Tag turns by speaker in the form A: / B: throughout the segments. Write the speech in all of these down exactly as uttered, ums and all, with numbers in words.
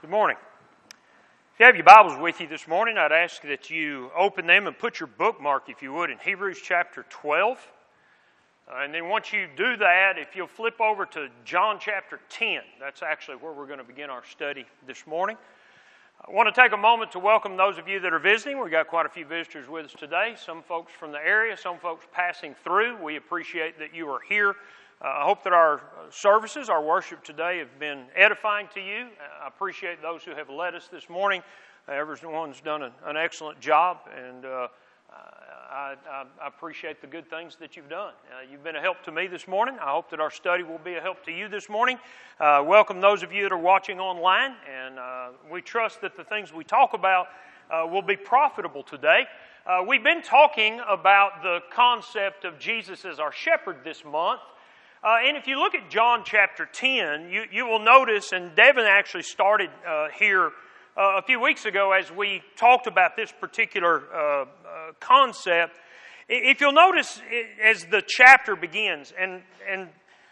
A: Good morning. If you have your Bibles with you this morning, I'd ask that you open them and put your bookmark, if you would, in Hebrews chapter twelve. Uh, and then once you do that, if you'll flip over to John chapter ten, that's actually where we're going to begin our study this morning. I want to take a moment to welcome those of you that are visiting. We've got quite a few visitors with us today, some folks from the area, some folks passing through. We appreciate that you are here. Uh, I hope that our services, our worship today have been edifying to you. I appreciate those who have led us this morning. Uh, everyone's done an, an excellent job, and uh, I, I, I appreciate the good things that you've done. Uh, you've been a help to me this morning. I hope that our study will be a help to you this morning. Uh, welcome those of you that are watching online, and uh, we trust that the things we talk about uh, will be profitable today. Uh, we've been talking about the concept of Jesus as our shepherd this month. Uh, and if you look at John chapter ten, you, you will notice, and Devin actually started uh, here uh, a few weeks ago as we talked about this particular uh, uh, concept. If you'll notice, as the chapter begins, and and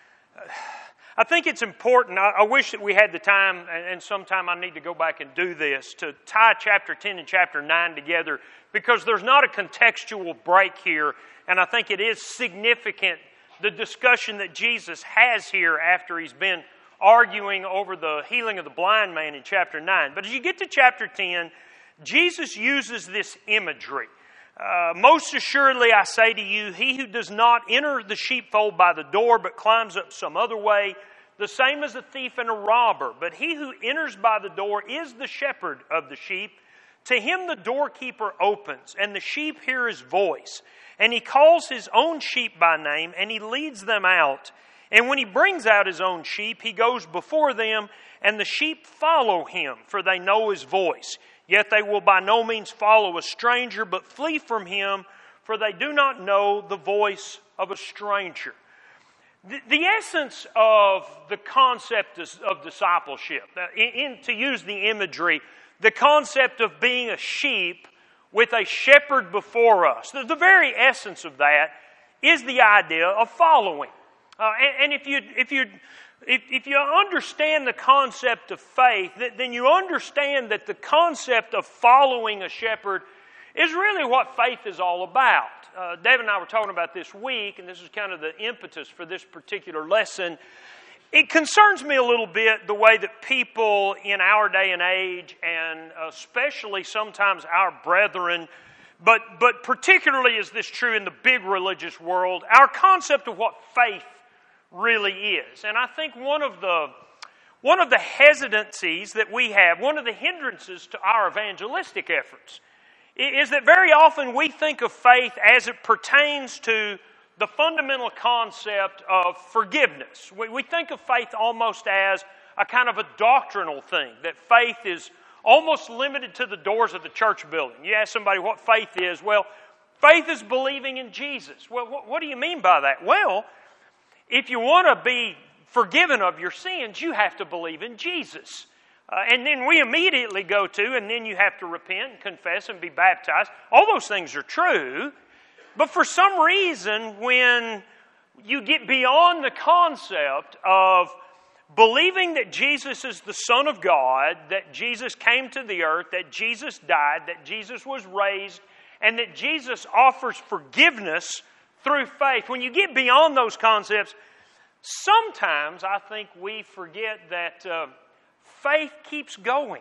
A: I think it's important, I, I wish that we had the time, and, and sometime I need to go back and do this, to tie chapter ten and chapter nine together, because there's not a contextual break here, and I think it is significant, the discussion that Jesus has here after he's been arguing over the healing of the blind man in chapter nine. But as you get to chapter ten, Jesus uses this imagery. Uh, Most assuredly I say to you, he who does not enter the sheepfold by the door, but climbs up some other way, the same as a thief and a robber. But he who enters by the door is the shepherd of the sheep. To him the doorkeeper opens, and the sheep hear his voice. And he calls his own sheep by name, and he leads them out. And when he brings out his own sheep, he goes before them, and the sheep follow him, for they know his voice. Yet they will by no means follow a stranger, but flee from him, for they do not know the voice of a stranger. The, the essence of the concept of, of discipleship, in, in, to use the imagery, the concept of being a sheep with a shepherd before us. The, the very essence of that is the idea of following. Uh, and, and if you if you if, if you understand the concept of faith, then you understand that the concept of following a shepherd is really what faith is all about. Uh, Dave and I were talking about this week, and this is kind of the impetus for this particular lesson. It concerns me a little bit the way that people in our day and age, and especially sometimes our brethren, but but particularly is this true in the big religious world, our concept of what faith really is. And I think one of the one of the hesitancies that we have, one of the hindrances to our evangelistic efforts, is that very often we think of faith as it pertains to the fundamental concept of forgiveness. We, we think of faith almost as a kind of a doctrinal thing, that faith is almost limited to the doors of the church building. You ask somebody what faith is, well, faith is believing in Jesus. Well, what, what do you mean by that? Well, if you want to be forgiven of your sins, you have to believe in Jesus. Uh, and then we immediately go to, and then you have to repent and confess and be baptized. All those things are true. But for some reason, when you get beyond the concept of believing that Jesus is the Son of God, that Jesus came to the earth, that Jesus died, that Jesus was raised, and that Jesus offers forgiveness through faith, when you get beyond those concepts, sometimes I think we forget that uh, faith keeps going.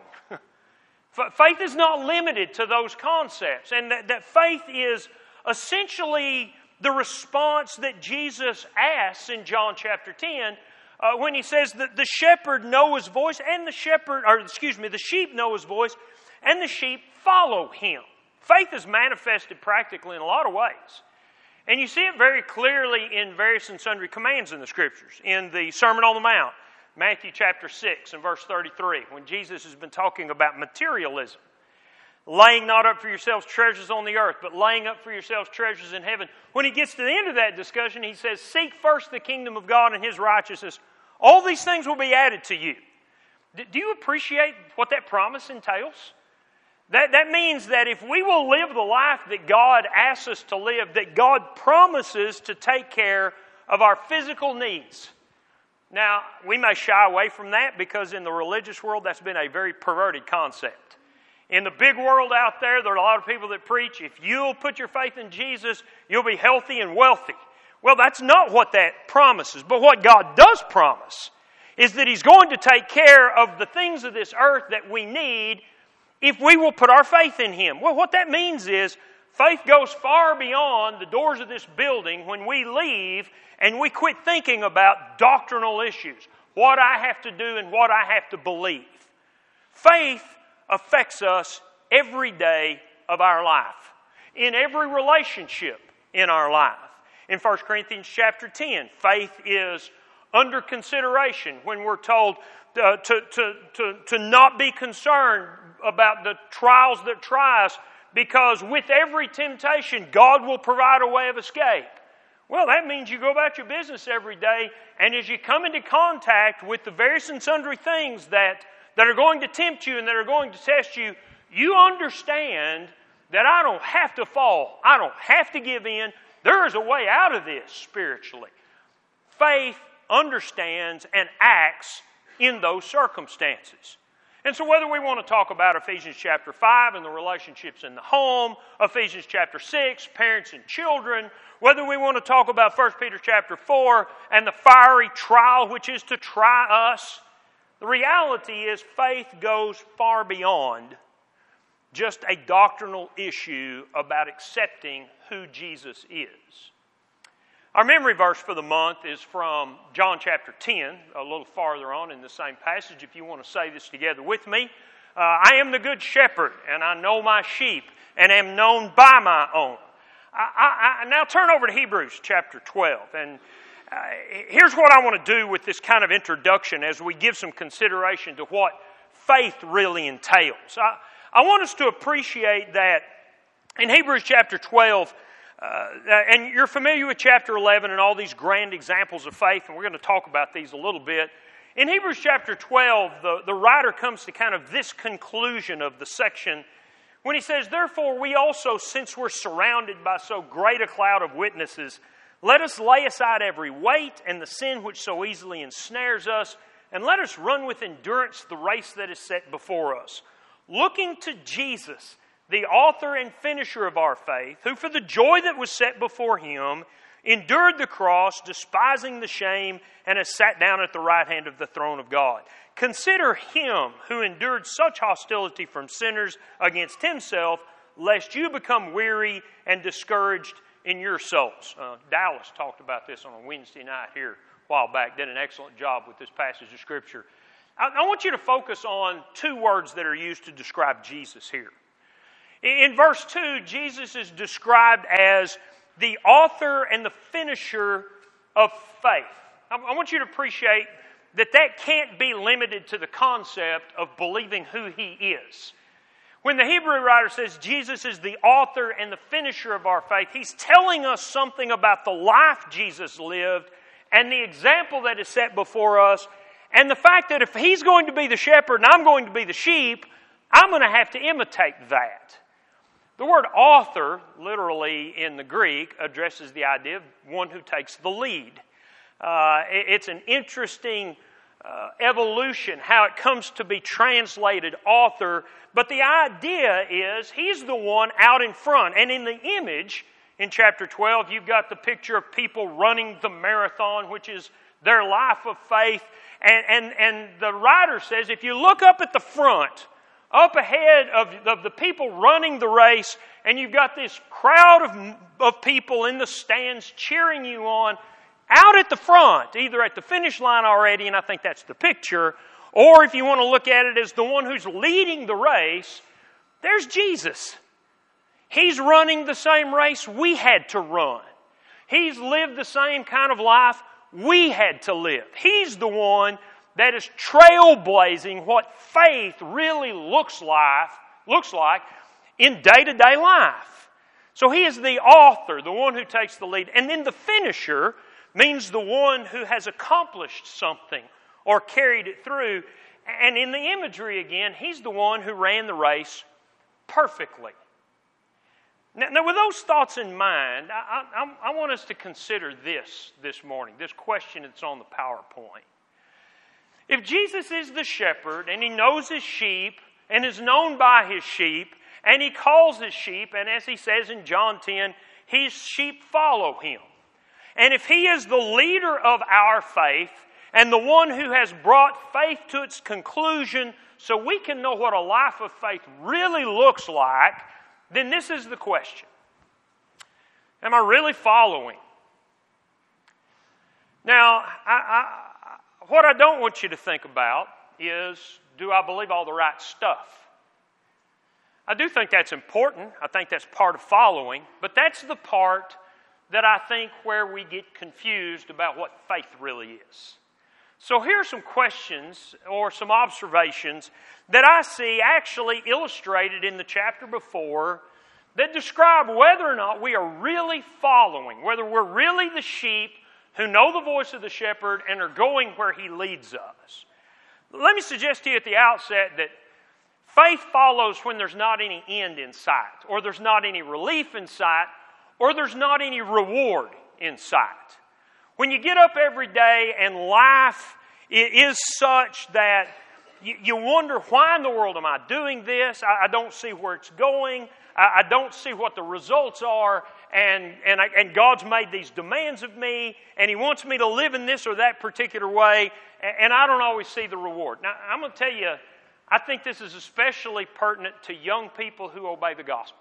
A: Faith is not limited to those concepts, and that, that faith is essentially the response that Jesus asks in John chapter ten uh, when he says that the shepherd know his voice and the shepherd, or excuse me, the sheep know his voice and the sheep follow him. Faith is manifested practically in a lot of ways. And you see it very clearly in various and sundry commands in the Scriptures. In the Sermon on the Mount, Matthew chapter six and verse thirty-three, when Jesus has been talking about materialism. Laying not up for yourselves treasures on the earth, but laying up for yourselves treasures in heaven. When he gets to the end of that discussion, he says, seek first the kingdom of God and his righteousness. All these things will be added to you. Do you appreciate what that promise entails? That, that means that if we will live the life that God asks us to live, that God promises to take care of our physical needs. Now, we may shy away from that because in the religious world that's been a very perverted concept. In the big world out there, there are a lot of people that preach, if you'll put your faith in Jesus, you'll be healthy and wealthy. Well, that's not what that promises. But what God does promise is that He's going to take care of the things of this earth that we need if we will put our faith in Him. Well, what that means is faith goes far beyond the doors of this building when we leave and we quit thinking about doctrinal issues, what I have to do and what I have to believe. Faith affects us every day of our life, in every relationship in our life. In First Corinthians chapter ten, faith is under consideration when we're told uh, to, to, to, to not be concerned about the trials that try us, because with every temptation, God will provide a way of escape. Well, that means you go about your business every day, and as you come into contact with the various and sundry things that, that are going to tempt you and that are going to test you, you understand that I don't have to fall. I don't have to give in. There is a way out of this spiritually. Faith understands and acts in those circumstances. And so whether we want to talk about Ephesians chapter five and the relationships in the home, Ephesians chapter six, parents and children, whether we want to talk about First Peter chapter four and the fiery trial which is to try us, the reality is faith goes far beyond just a doctrinal issue about accepting who Jesus is. Our memory verse for the month is from John chapter ten, a little farther on in the same passage, if you want to say this together with me. Uh, I am the good shepherd, and I know my sheep, and am known by my own. I, I, I now turn over to Hebrews chapter twelve, and uh, here's what I want to do with this kind of introduction as we give some consideration to what faith really entails. I, I want us to appreciate that in Hebrews chapter twelve, Uh, and you're familiar with chapter eleven and all these grand examples of faith, and we're going to talk about these a little bit. In Hebrews chapter twelve, the, the writer comes to kind of this conclusion of the section when he says, "Therefore we also, since we're surrounded by so great a cloud of witnesses, let us lay aside every weight and the sin which so easily ensnares us, and let us run with endurance the race that is set before us, looking to Jesus, the author and finisher of our faith, who for the joy that was set before Him endured the cross, despising the shame, and has sat down at the right hand of the throne of God. Consider Him who endured such hostility from sinners against Himself, lest you become weary and discouraged in your souls." Uh, Dallas talked about this on a Wednesday night here a while back, did an excellent job with this passage of Scripture. I, I want you to focus on two words that are used to describe Jesus here. In verse two, Jesus is described as the author and the finisher of faith. I want you to appreciate that that can't be limited to the concept of believing who He is. When the Hebrew writer says Jesus is the author and the finisher of our faith, he's telling us something about the life Jesus lived and the example that is set before us, and the fact that if He's going to be the shepherd and I'm going to be the sheep, I'm going to have to imitate that. The word author, literally in the Greek, addresses the idea of one who takes the lead. Uh, it's an interesting uh, evolution, how it comes to be translated author, but the idea is He's the one out in front. And in the image, in chapter twelve, you've got the picture of people running the marathon, which is their life of faith. And, and, and the writer says, if you look up at the front, up ahead of, of the people running the race, and you've got this crowd of, of people in the stands cheering you on, out at the front, either at the finish line already, and I think that's the picture, or if you want to look at it as the one who's leading the race, there's Jesus. He's running the same race we had to run. He's lived the same kind of life we had to live. He's the one that is trailblazing what faith really looks like, looks like in day-to-day life. So He is the author, the one who takes the lead. And then the finisher means the one who has accomplished something or carried it through. And in the imagery again, He's the one who ran the race perfectly. Now, now with those thoughts in mind, I, I, I want us to consider this this morning, this question that's on the PowerPoint. If Jesus is the shepherd and He knows His sheep and is known by His sheep and He calls His sheep, and as He says in John ten, His sheep follow Him. And if He is the leader of our faith and the one who has brought faith to its conclusion so we can know what a life of faith really looks like, then this is the question. Am I really following? Now, I, I, what I don't want you to think about is, do I believe all the right stuff? I do think that's important. I think that's part of following. But that's the part that I think where we get confused about what faith really is. So here are some questions or some observations that I see actually illustrated in the chapter before that describe whether or not we are really following, whether we're really the sheep who know the voice of the shepherd and are going where He leads us. Let me suggest to you at the outset that faith follows when there's not any end in sight, or there's not any relief in sight, or there's not any reward in sight. When you get up every day and life is such that you wonder, why in the world am I doing this? I don't see where it's going. I don't see what the results are. And, and, I, and God's made these demands of me, and He wants me to live in this or that particular way, and I don't always see the reward. Now, I'm going to tell you, I think this is especially pertinent to young people who obey the gospel.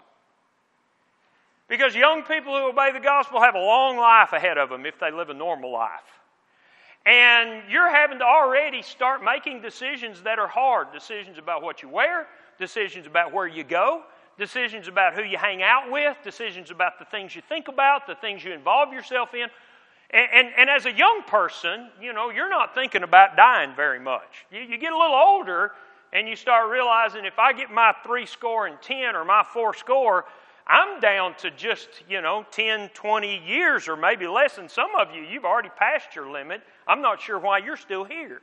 A: Because young people who obey the gospel have a long life ahead of them if they live a normal life. And you're having to already start making decisions that are hard. Decisions about what you wear, decisions about where you go, decisions about who you hang out with, decisions about the things you think about, the things you involve yourself in. And, and, and as a young person, you know, you're not thinking about dying very much. You, you get a little older and you start realizing, if I get my three score and ten or my four score, I'm down to just, you know, ten, twenty years or maybe less. And some of you, you've already passed your limit. I'm not sure why you're still here.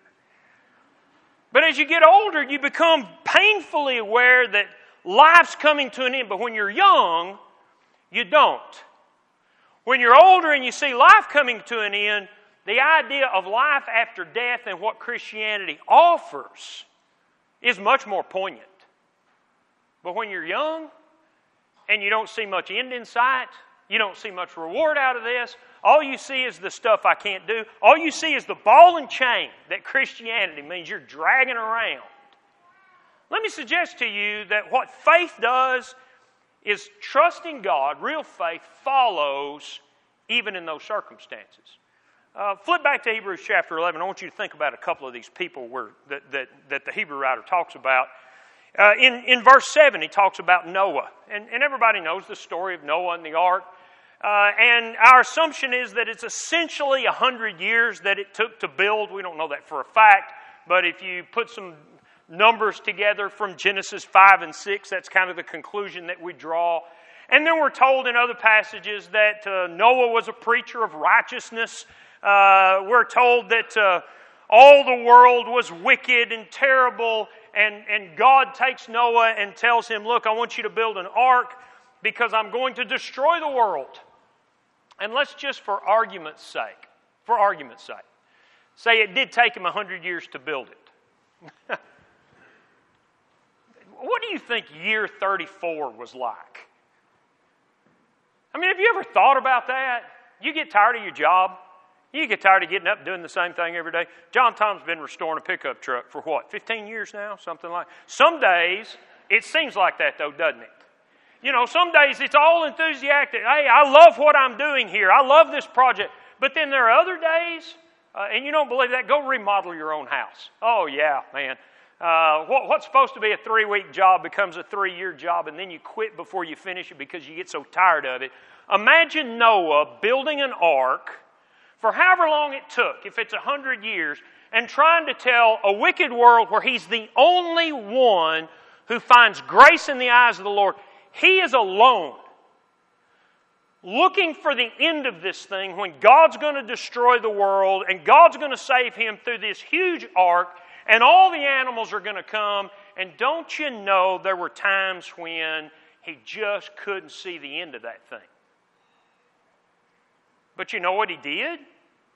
A: But as you get older, you become painfully aware that life's coming to an end. But when you're young, you don't. When you're older and you see life coming to an end, the idea of life after death and what Christianity offers is much more poignant. But when you're young and you don't see much end in sight, you don't see much reward out of this, all you see is the stuff I can't do. All you see is the ball and chain that Christianity means you're dragging around. Let me suggest to you that what faith does is trusting God. Real faith follows even in those circumstances. Uh, flip back to Hebrews chapter eleven. I want you to think about a couple of these people where, that, that, that the Hebrew writer talks about. Uh, in, in verse seven, he talks about Noah. And, and everybody knows the story of Noah and the ark. Uh, and our assumption is that it's essentially a hundred years that it took to build. We don't know that for a fact. But if you put some numbers together from Genesis five and six, that's kind of the conclusion that we draw. And then we're told in other passages that uh, Noah was a preacher of righteousness. Uh, we're told that uh, all the world was wicked and terrible, and, and God takes Noah and tells him, look, I want you to build an ark because I'm going to destroy the world. And let's just, for argument's sake, for argument's sake, say it did take him a hundred years to build it. What do you think year thirty-four was like? I mean, have you ever thought about that? You get tired of your job. You get tired of getting up and doing the same thing every day. John Tom's been restoring a pickup truck for what, fifteen years now? Something like that. Some days, it seems like that though, doesn't it? You know, some days it's all enthusiastic. Hey, I love what I'm doing here. I love this project. But then there are other days, uh, and you don't believe that, go remodel your own house. Oh, yeah, man. Uh, what, what's supposed to be a three-week job becomes a three-year job, and then you quit before you finish it because you get so tired of it. Imagine Noah building an ark for however long it took, if it's a hundred years, and trying to tell a wicked world where he's the only one who finds grace in the eyes of the Lord. He is alone, looking for the end of this thing when God's going to destroy the world and God's going to save him through this huge ark, and all the animals are going to come. And don't you know there were times when he just couldn't see the end of that thing? But you know what he did?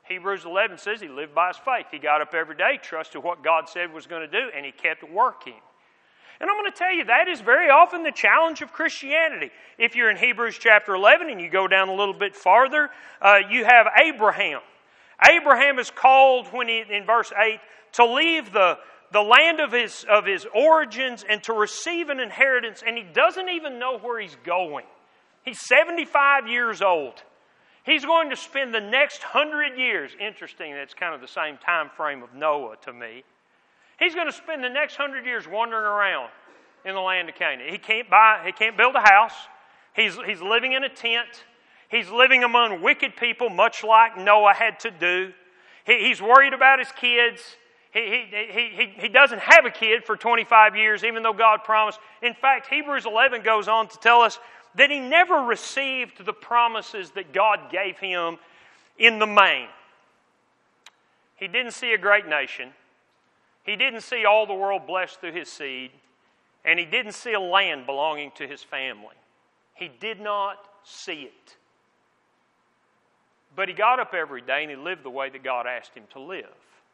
A: Hebrews eleven says he lived by his faith. He got up every day, trusted what God said was going to do, and he kept working. And I'm going to tell you, that is very often the challenge of Christianity. If you're in Hebrews chapter eleven and you go down a little bit farther, uh, you have Abraham. Abraham is called, when he, in verse eight, to leave the, the land of his, of his origins and to receive an inheritance, and he doesn't even know where he's going. He's seventy-five years old. He's going to spend the next hundred years, interesting, that's kind of the same time frame of Noah to me. He's going to spend the next hundred years wandering around in the land of Canaan. He can't buy, he can't build a house. He's, he's living in a tent. He's living among wicked people, much like Noah had to do. He, he's worried about his kids. He, he, he, he, he doesn't have a kid for twenty-five years, even though God promised. In fact, Hebrews eleven goes on to tell us that he never received the promises that God gave him in the main. He didn't see a great nation. He didn't see all the world blessed through his seed. And he didn't see a land belonging to his family. He did not see it. But he got up every day and he lived the way that God asked him to live.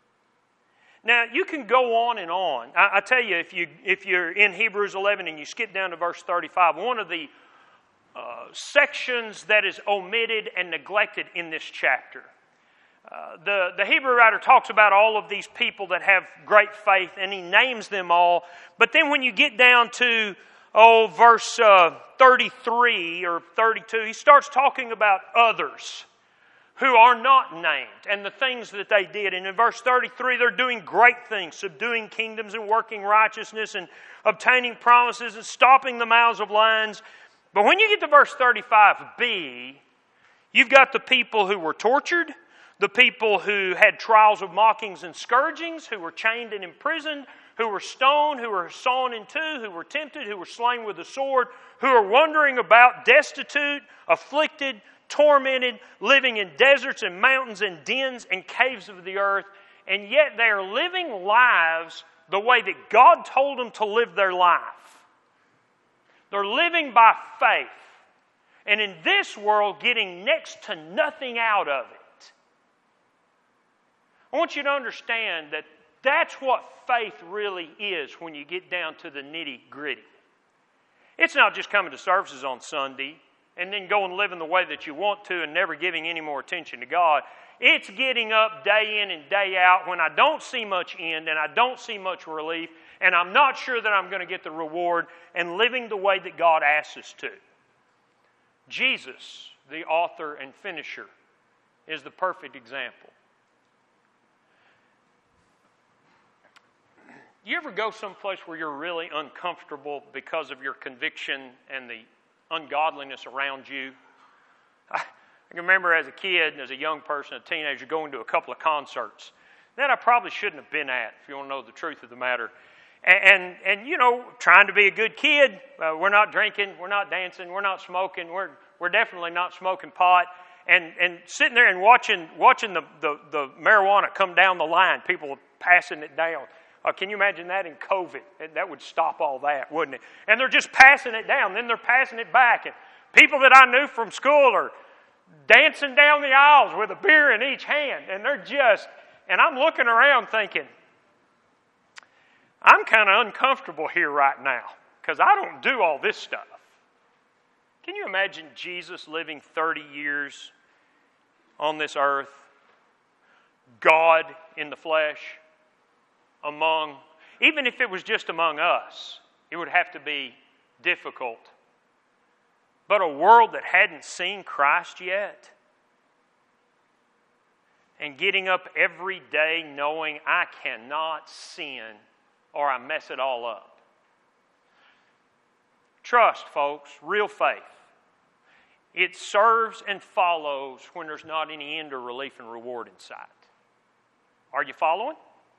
A: Now, you can go on and on. I, I tell you, if, you, if you're in Hebrews eleven and you skip down to verse thirty-five, one of the uh, sections that is omitted and neglected in this chapter, Uh, the, the Hebrew writer talks about all of these people that have great faith, and he names them all. But then when you get down to, oh, verse uh, thirty-three or thirty-two, he starts talking about others who are not named and the things that they did. And in verse thirty-three, they're doing great things, subduing kingdoms and working righteousness and obtaining promises and stopping the mouths of lions. But when you get to verse thirty-five b, you've got the people who were tortured, the people who had trials of mockings and scourgings, who were chained and imprisoned, who were stoned, who were sawn in two, who were tempted, who were slain with the sword, who are wandering about destitute, afflicted, tormented, living in deserts and mountains and dens and caves of the earth, and yet they are living lives the way that God told them to live their life. They're living by faith, and in this world getting next to nothing out of it. I want you to understand that that's what faith really is when you get down to the nitty-gritty. It's not just coming to services on Sunday and then going and living the way that you want to and never giving any more attention to God. It's getting up day in and day out when I don't see much end and I don't see much relief and I'm not sure that I'm going to get the reward, and living the way that God asks us to. Jesus, the author and finisher, is the perfect example. You ever go someplace where you're really uncomfortable because of your conviction and the ungodliness around you? I can remember as a kid and as a young person, a teenager, going to a couple of concerts that I probably shouldn't have been at, if you want to know the truth of the matter. And, and, and you know, trying to be a good kid, uh, we're not drinking, we're not dancing, we're not smoking, we're we're definitely not smoking pot. And and sitting there and watching watching the, the, the marijuana come down the line, people passing it down. Uh, can you imagine that in COVID? That would stop all that, wouldn't it? And they're just passing it down. Then they're passing it back. And people that I knew from school are dancing down the aisles with a beer in each hand. And they're just, and I'm looking around thinking, I'm kind of uncomfortable here right now because I don't do all this stuff. Can you imagine Jesus living thirty years on this earth? God in the flesh? Among, even if it was just among us, it would have to be difficult. But a world that hadn't seen Christ yet, and getting up every day knowing I cannot sin or I mess it all up. Trust, folks, real faith. It serves and follows when there's not any end or relief and reward in sight. Are you following?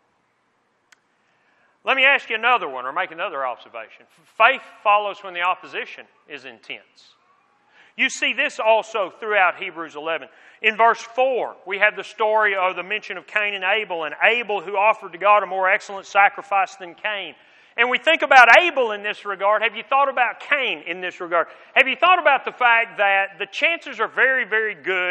A: Let me ask you another one, or make another observation. Faith follows when the opposition is intense. You see this also throughout Hebrews eleven. In verse four, we have the story of the mention of Cain and Abel, and Abel who offered to God a more excellent sacrifice than Cain. And we think about Abel in this regard. Have you thought about Cain in this regard? Have you thought about the fact that the chances are very, very good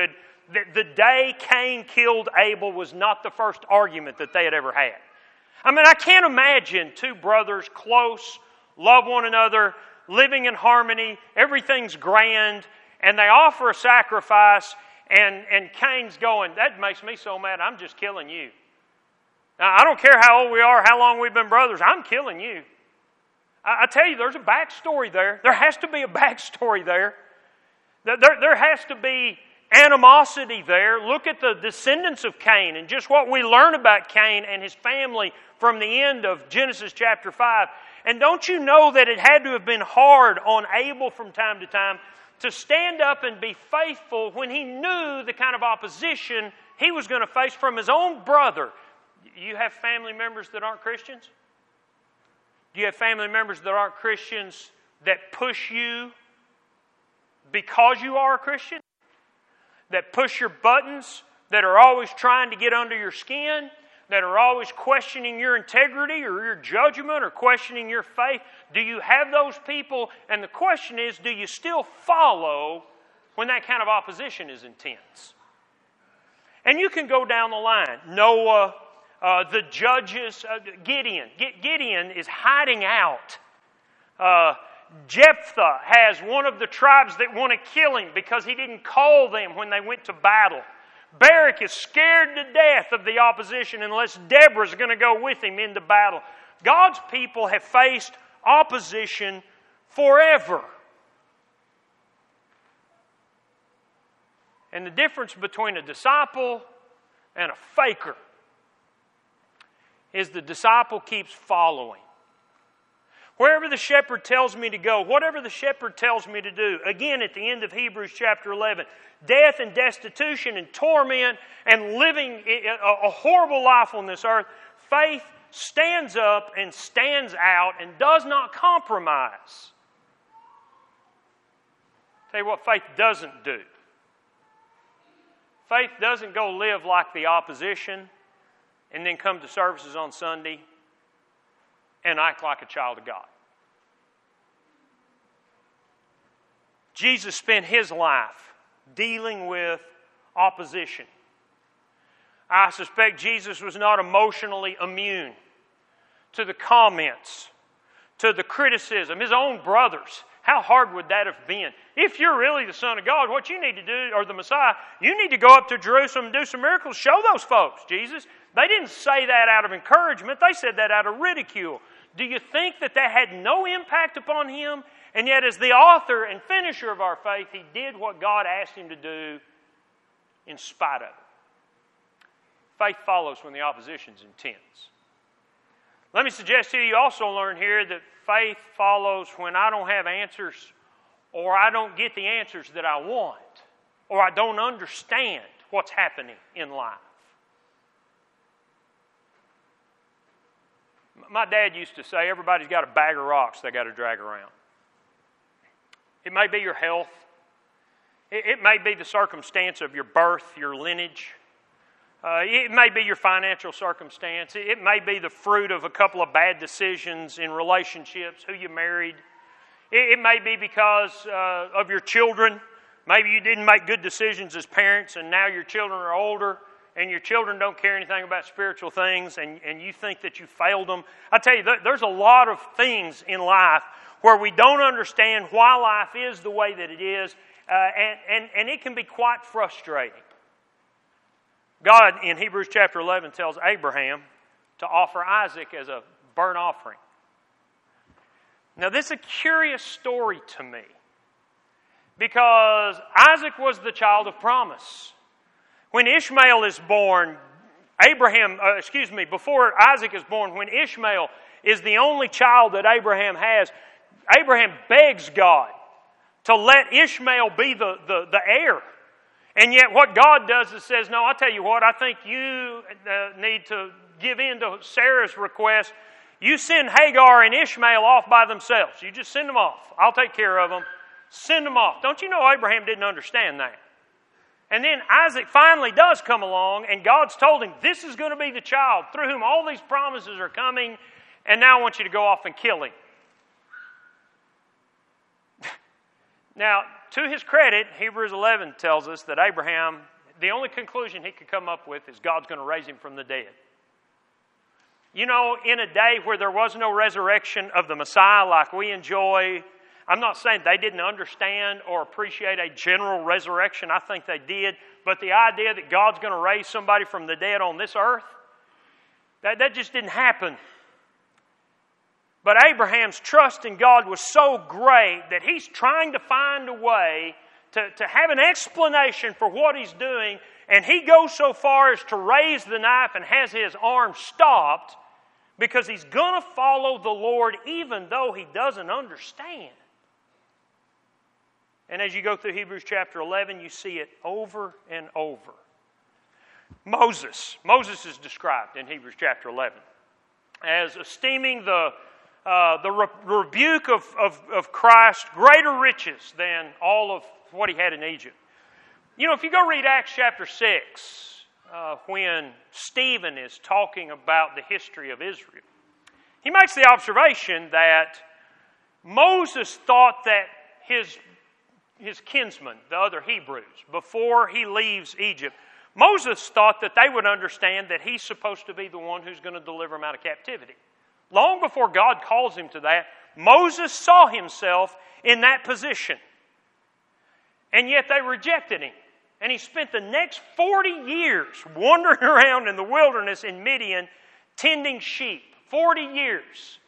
A: The, the day Cain killed Abel was not the first argument that they had ever had. I mean, I can't imagine two brothers close, love one another, living in harmony, everything's grand, and they offer a sacrifice, and, and Cain's going, that makes me so mad, I'm just killing you. Now, I don't care how old we are, how long we've been brothers, I'm killing you. I, I tell you, there's a backstory there. There has to be a backstory there. There, there has to be animosity there. Look at the descendants of Cain and just what we learn about Cain and his family from the end of Genesis chapter five. And don't you know that it had to have been hard on Abel from time to time to stand up and be faithful when he knew the kind of opposition he was going to face from his own brother. You have family members that aren't Christians? Do you have family members that aren't Christians that push you because you are a Christian? That push your buttons, that are always trying to get under your skin, that are always questioning your integrity or your judgment or questioning your faith? Do you have those people? And the question is, do you still follow when that kind of opposition is intense? And you can go down the line. Noah, uh, the judges, uh, Gideon. Gideon is hiding out. Uh, Jephthah has one of the tribes that want to kill him because he didn't call them when they went to battle. Barak is scared to death of the opposition unless Deborah's going to go with him into battle. God's people have faced opposition forever. And the difference between a disciple and a faker is the disciple keeps following. Wherever the shepherd tells me to go, whatever the shepherd tells me to do, again at the end of Hebrews chapter eleven, death and destitution and torment and living a horrible life on this earth, faith stands up and stands out and does not compromise. I'll tell you what faith doesn't do. Faith doesn't go live like the opposition and then come to services on Sunday and act like a child of God. Jesus spent his life dealing with opposition. I suspect Jesus was not emotionally immune to the comments, to the criticism. His own brothers, how hard would that have been? If you're really the Son of God, what you need to do, or the Messiah, you need to go up to Jerusalem and do some miracles. Show those folks, Jesus. They didn't say that out of encouragement. They said that out of ridicule. Do you think that that had no impact upon him? And yet, as the author and finisher of our faith, he did what God asked him to do in spite of it. Faith follows when the opposition is intense. Let me suggest to you, you also learn here that faith follows when I don't have answers, or I don't get the answers that I want, or I don't understand what's happening in life. My dad used to say, everybody's got a bag of rocks they got to drag around. It may be your health. It may be the circumstance of your birth, your lineage. Uh, it may be your financial circumstance. It may be the fruit of a couple of bad decisions in relationships, who you married. It, it may be because uh, of your children. Maybe you didn't make good decisions as parents and now your children are older and your children don't care anything about spiritual things and, and you think that you failed them. I tell you, there's a lot of things in life where we don't understand why life is the way that it is, uh, and, and, and it can be quite frustrating. God, in Hebrews chapter eleven, tells Abraham to offer Isaac as a burnt offering. Now, this is a curious story to me, because Isaac was the child of promise. When Ishmael is born, Abraham, uh, excuse me, before Isaac is born, when Ishmael is the only child that Abraham has, Abraham begs God to let Ishmael be the, the, the heir. And yet what God does is says, no, I'll tell you what, I think you uh, need to give in to Sarah's request. You send Hagar and Ishmael off by themselves. You just send them off. I'll take care of them. Send them off. Don't you know Abraham didn't understand that? And then Isaac finally does come along, and God's told him, this is going to be the child through whom all these promises are coming, and now I want you to go off and kill him. Now, to his credit, Hebrews eleven tells us that Abraham the only conclusion he could come up with is God's going to raise him from the dead. You know, in a day where there was no resurrection of the Messiah like we enjoy, I'm not saying they didn't understand or appreciate a general resurrection. I think they did. But the idea that God's going to raise somebody from the dead on this earth, that, that just didn't happen. But Abraham's trust in God was so great that he's trying to find a way to, to have an explanation for what he's doing, and he goes so far as to raise the knife and has his arm stopped because he's going to follow the Lord even though he doesn't understand. And as you go through Hebrews chapter eleven, you see it over and over. Moses. Moses is described in Hebrews chapter eleven as esteeming the Uh, the re- rebuke of, of, of Christ greater riches than all of what he had in Egypt. You know, if you go read Acts chapter six, uh, when Stephen is talking about the history of Israel, he makes the observation that Moses thought that his, his kinsmen, the other Hebrews, before he leaves Egypt, Moses thought that they would understand that he's supposed to be the one who's going to deliver them out of captivity. Long before God calls him to that, Moses saw himself in that position. And yet they rejected him. And he spent the next forty years wandering around in the wilderness in Midian, tending sheep. forty years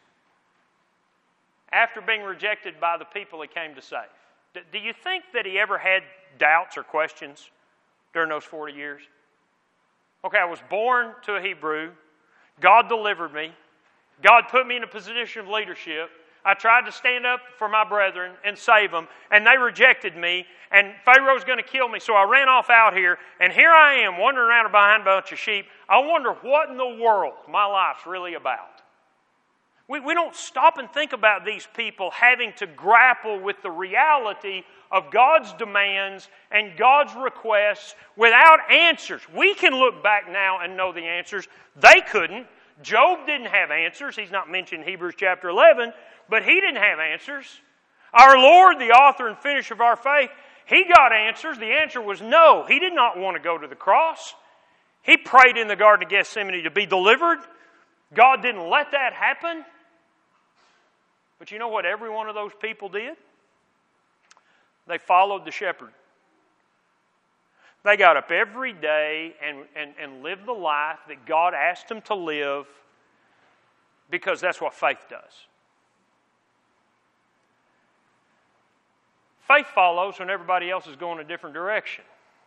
A: after being rejected by the people he came to save. Do you think that he ever had doubts or questions during those forty years? Okay, I was born to a Hebrew. God delivered me. God put me in a position of leadership. I tried to stand up for my brethren and save them, and they rejected me, and Pharaoh's going to kill me, so I ran off out here, and here I am wandering around behind a bunch of sheep. I wonder what in the world my life's really about. We, we don't stop and think about these people having to grapple with the reality of God's demands and God's requests without answers. We can look back now and know the answers. They couldn't. Job didn't have answers. He's not mentioned in Hebrews chapter eleven, but he didn't have answers. Our Lord, the author and finisher of our faith, he got answers. The answer was no. He did not want to go to the cross. He prayed in the Garden of Gethsemane to be delivered. God didn't let that happen. But you know what every one of those people did? They followed the shepherd. They got up every day and, and, and lived the life that God asked them to live because that's what faith does. Faith follows when everybody else is going a different direction.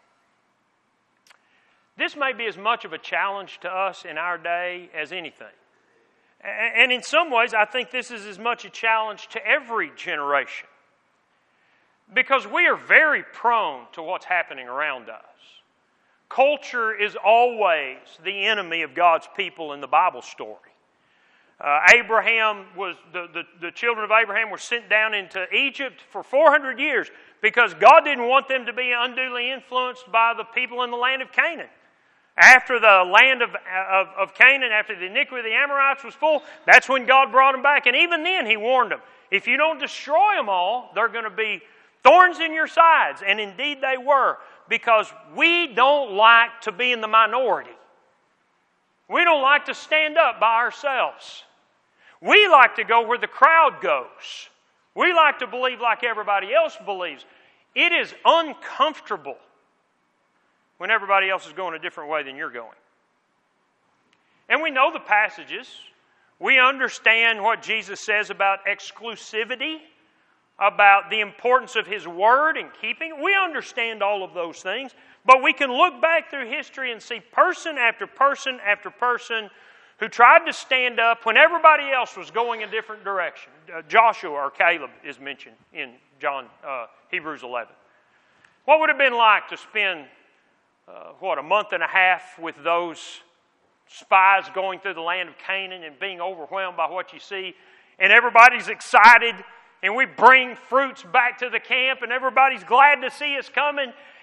A: This may be as much of a challenge to us in our day as anything. And in some ways, I think this is as much a challenge to every generation. Because we are very prone to what's happening around us. Culture is always the enemy of God's people in the Bible story. Uh, Abraham was, the, the, the children of Abraham were sent down into Egypt for four hundred years because God didn't want them to be unduly influenced by the people in the land of Canaan. After the land of, of, of Canaan, after the iniquity of the Amorites was full, that's when God brought them back. And even then, He warned them, if you don't destroy them all, they're going to be thorns in your sides. And indeed they were, because we don't like to be in the minority. We don't like to stand up by ourselves. We like to go where the crowd goes. We like to believe like everybody else believes. It is uncomfortable when everybody else is going a different way than you're going. And we know the passages. We understand what Jesus says about exclusivity, about the importance of His Word and keeping it. We understand all of those things, but we can look back through history and see person after person after person who tried to stand up when everybody else was going a different direction. Uh, Joshua or Caleb is mentioned in John uh, Hebrews eleven. What would it have been like to spend, uh, what, a month and a half with those spies going through the land of Canaan and being overwhelmed by what you see, and everybody's excited, and we bring fruits back to the camp, and everybody's glad to see us coming,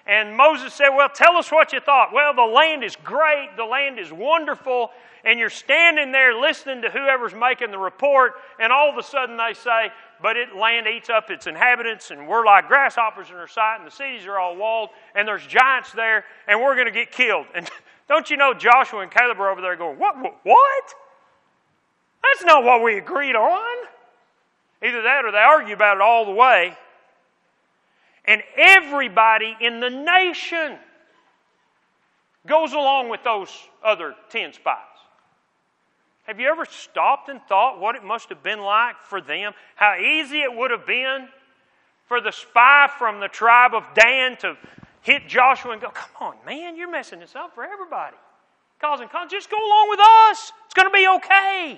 A: And Moses said, well, tell us what you thought. Well, the land is great. The land is wonderful. And you're standing there listening to whoever's making the report, and all of a sudden they say, but it land eats up its inhabitants, and we're like grasshoppers in our sight, and the cities are all walled, and there's giants there, and we're going to get killed. And don't you know Joshua and Caleb are over there going, what? What? That's not what we agreed on. Either that or they argue about it all the way. And everybody in the nation goes along with those other ten spies. Have you ever stopped and thought what it must have been like for them? How easy it would have been for the spy from the tribe of Dan to hit Joshua and go, come on, man, you're messing this up for everybody. Causing conflict. Just go along with us. It's going to be okay.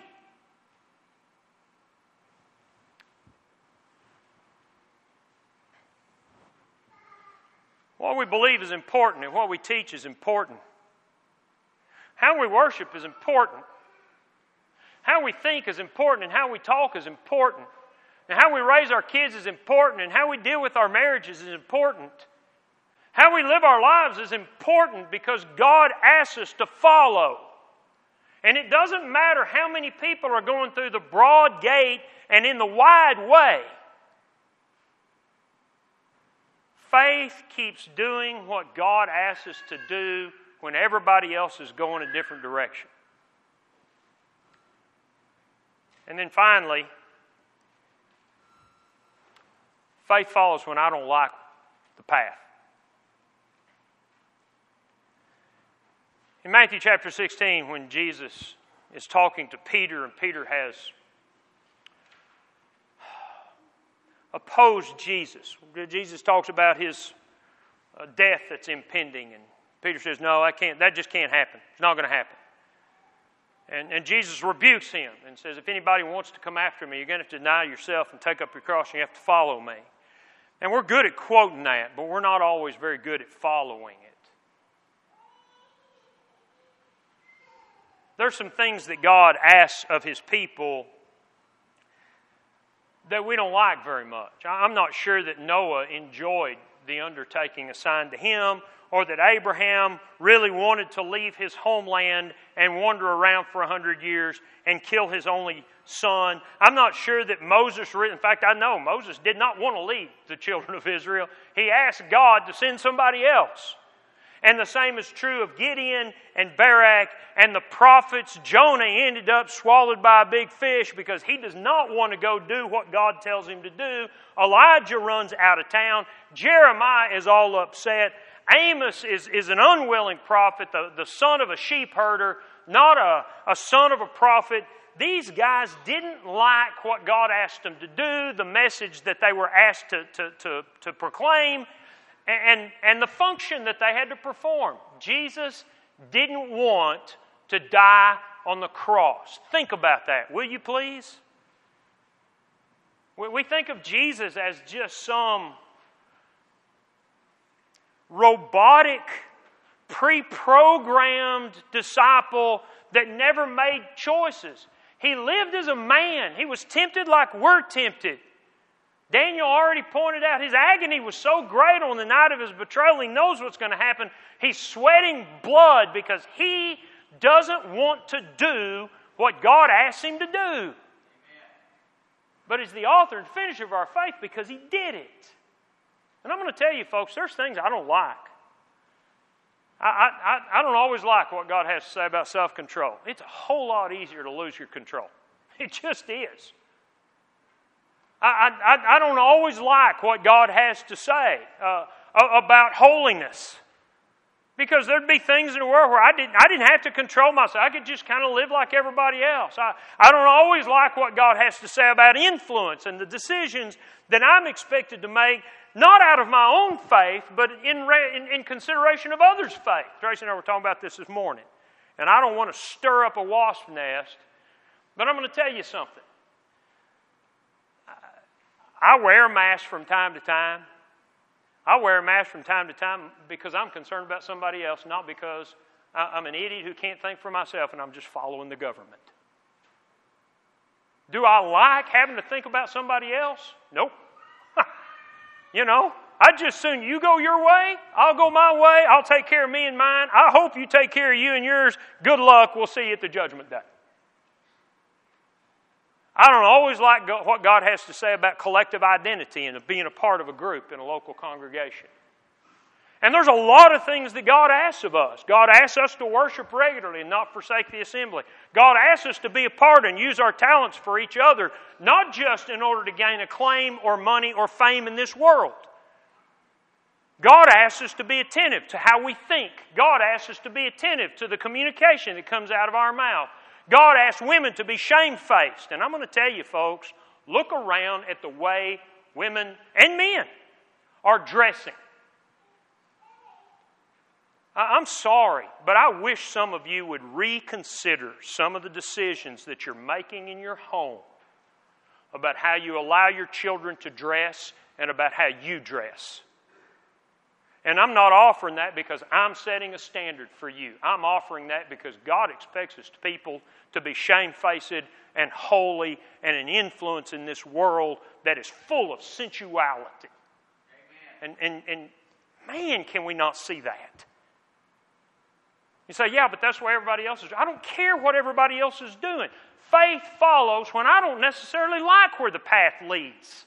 A: What we believe is important, and what we teach is important. How we worship is important. How we think is important, and how we talk is important. And how we raise our kids is important, and how we deal with our marriages is important. How we live our lives is important because God asks us to follow. And it doesn't matter how many people are going through the broad gate and in the wide way. Faith keeps doing what God asks us to do when everybody else is going a different direction. And then finally, faith follows when I don't like the path. In Matthew chapter sixteen, when Jesus is talking to Peter, and Peter has opposed Jesus. Jesus talks about his uh, death that's impending, and Peter says, no, I can't, that just can't happen. It's not going to happen. And, and Jesus rebukes him and says, if anybody wants to come after me, you're going to have to deny yourself and take up your cross, and you have to follow me. And we're good at quoting that, but we're not always very good at following it. There's some things that God asks of His people that we don't like very much. I'm not sure that Noah enjoyed the undertaking assigned to him, or that Abraham really wanted to leave his homeland and wander around for a hundred years and kill his only son. I'm not sure that Moses, in fact, I know Moses did not want to lead the children of Israel. He asked God to send somebody else. And the same is true of Gideon and Barak and the prophets. Jonah ended up swallowed by a big fish because he does not want to go do what God tells him to do. Elijah runs out of town. Jeremiah is all upset. Amos is, is an unwilling prophet, the, the son of a sheep herder, not a, a son of a prophet. These guys didn't like what God asked them to do, the message that they were asked to, to, to, to proclaim, and, and the function that they had to perform. Jesus didn't want to die on the cross. Think about that, will you please? We think of Jesus as just some robotic, pre-programmed disciple that never made choices. He lived as a man. He was tempted like we're tempted. Daniel already pointed out his agony was so great on the night of his betrayal. He knows what's going to happen. He's sweating blood because he doesn't want to do what God asks him to do. Amen. But he's the author and finisher of our faith because he did it. And I'm going to tell you, folks, there's things I don't like. I, I, I don't always like what God has to say about self-control. It's a whole lot easier to lose your control. It just is. I, I, I don't always like what God has to say uh, about holiness. Because there'd be things in the world where I didn't, I didn't have to control myself. I could just kind of live like everybody else. I, I don't always like what God has to say about influence and the decisions that I'm expected to make, not out of my own faith, but in, in, in consideration of others' faith. Tracy and I were talking about this this morning. And I don't want to stir up a wasp nest, but I'm going to tell you something. I wear a mask from time to time. I wear a mask from time to time because I'm concerned about somebody else, not because I'm an idiot who can't think for myself and I'm just following the government. Do I like having to think about somebody else? Nope. You know, I'd just soon you go your way, I'll go my way, I'll take care of me and mine. I hope you take care of you and yours. Good luck. We'll see you at the judgment day. I don't always like what God has to say about collective identity and of being a part of a group in a local congregation. And there's a lot of things that God asks of us. God asks us to worship regularly and not forsake the assembly. God asks us to be a part and use our talents for each other, not just in order to gain acclaim or money or fame in this world. God asks us to be attentive to how we think. God asks us to be attentive to the communication that comes out of our mouth. God asks women to be shamefaced. And I'm going to tell you, folks, look around at the way women and men are dressing. I'm sorry, but I wish some of you would reconsider some of the decisions that you're making in your home about how you allow your children to dress and about how you dress. And I'm not offering that because I'm setting a standard for you. I'm offering that because God expects us people to be shamefaced and holy and an influence in this world that is full of sensuality. And, and, and man, can we not see that? You say, yeah, but that's what everybody else is doing. I don't care what everybody else is doing. Faith follows when I don't necessarily like where the path leads.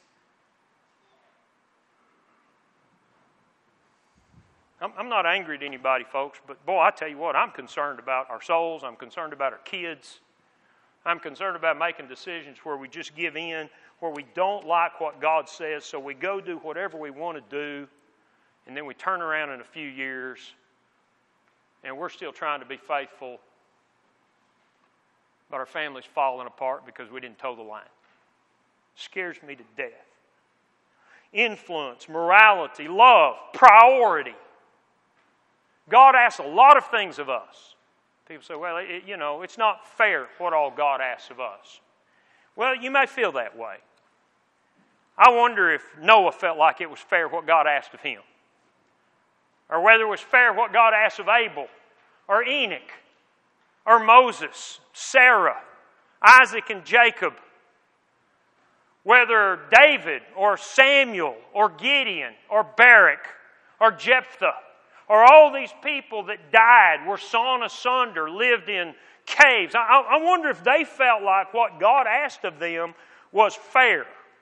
A: I'm not angry at anybody, folks, but boy, I tell you what, I'm concerned about our souls. I'm concerned about our kids. I'm concerned about making decisions where we just give in, where we don't like what God says, so we go do whatever we want to do, and then we turn around in a few years, and we're still trying to be faithful, but our family's falling apart because we didn't toe the line. It scares me to death. Influence, morality, love, priority. God asks a lot of things of us. People say, well, it, you know, it's not fair what all God asks of us. Well, you may feel that way. I wonder if Noah felt like it was fair what God asked of him. Or whether it was fair what God asked of Abel, or Enoch, or Moses, Sarah, Isaac and Jacob. Whether David, or Samuel, or Gideon, or Barak, or Jephthah, or all these people that died, were sawn asunder, lived in caves. I, I wonder if they felt like what God asked of them was fair.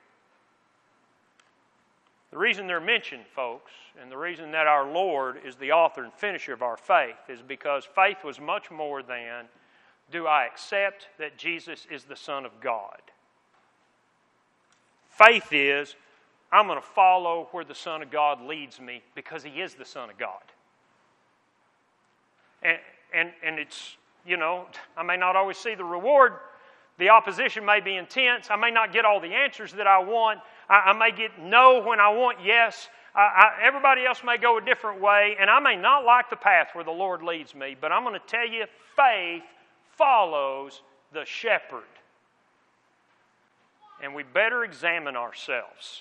A: The reason they're mentioned, folks, and the reason that our Lord is the author and finisher of our faith is because faith was much more than, do I accept that Jesus is the Son of God? Faith is, I'm going to follow where the Son of God leads me because He is the Son of God. And, and, and it's, you know, I may not always see the reward. The opposition may be intense. I may not get all the answers that I want. I, I may get no when I want yes. I, I, everybody else may go a different way, and I may not like the path where the Lord leads me, but I'm going to tell you, faith follows the shepherd. And we better examine ourselves.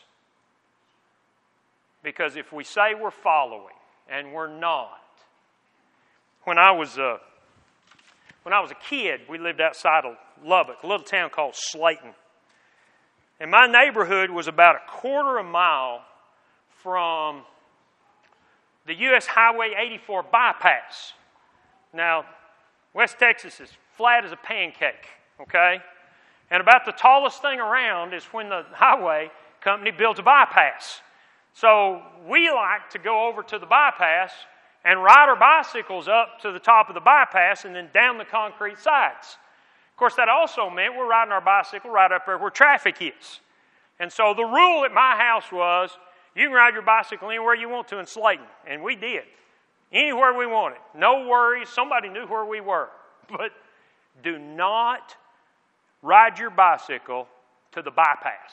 A: Because if we say we're following, and we're not. When I was a, when I was a kid, we lived outside of Lubbock, a little town called Slayton. And my neighborhood was about a quarter of a mile from the U S Highway eighty-four bypass. Now, West Texas is flat as a pancake, okay? And about the tallest thing around is when the highway company builds a bypass. So we like to go over to the bypass and ride our bicycles up to the top of the bypass and then down the concrete sides. Of course, that also meant we're riding our bicycle right up there where traffic is. And so the rule at my house was, you can ride your bicycle anywhere you want to in Slayton. And we did. Anywhere we wanted. No worries. Somebody knew where we were. But do not ride your bicycle to the bypass.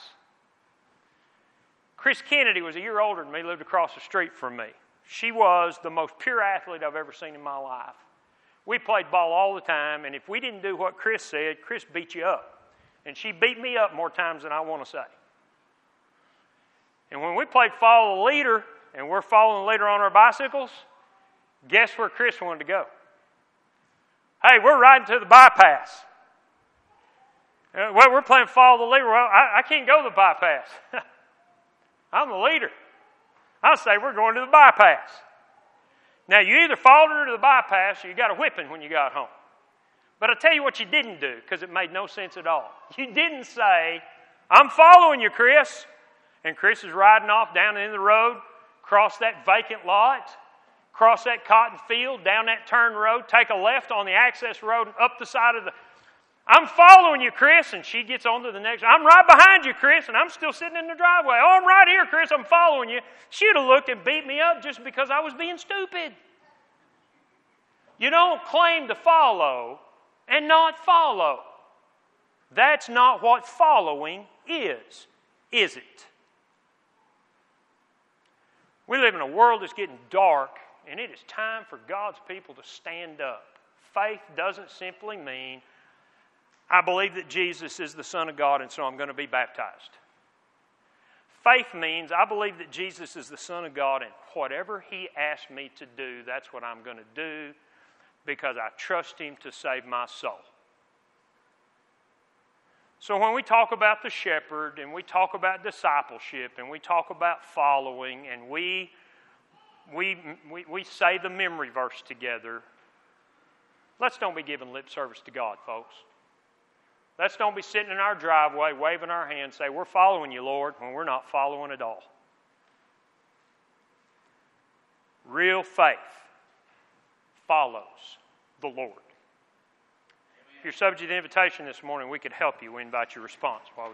A: Chris Kennedy was a year older than me, lived across the street from me. She was the most pure athlete I've ever seen in my life. We played ball all the time, and if we didn't do what Chris said, Chris beat you up. And she beat me up more times than I want to say. And when we played follow the leader, and we're following the leader on our bicycles, guess where Chris wanted to go? Hey, we're riding to the bypass. Uh, well, we're playing follow the leader. Well, I, I can't go to the bypass. I'm the leader. I'll say we're going to the bypass. Now, you either followed her to the bypass or you got a whipping when you got home. But I'll tell you what you didn't do, because it made no sense at all. You didn't say, I'm following you, Chris. And Chris is riding off down the end of the road, cross that vacant lot, cross that cotton field, down that turn road, take a left on the access road and up the side of the... I'm following you, Chris. And she gets on to the next. I'm right behind you, Chris, and I'm still sitting in the driveway. Oh, I'm right here, Chris. I'm following you. She'd have looked and beat me up just because I was being stupid. You don't claim to follow and not follow. That's not what following is, is it? We live in a world that's getting dark, and it is time for God's people to stand up. Faith doesn't simply mean, I believe that Jesus is the Son of God, and so I'm going to be baptized. Faith means I believe that Jesus is the Son of God, and whatever He asks me to do, that's what I'm going to do, because I trust Him to save my soul. So when we talk about the shepherd, and we talk about discipleship, and we talk about following, and we we we, we say the memory verse together, let's don't be giving lip service to God, folks. Let's don't be sitting in our driveway, waving our hands, say, we're following you, Lord, when we're not following at all. Real faith follows the Lord. If you're subject to invitation this morning, we could help you. We invite your response while we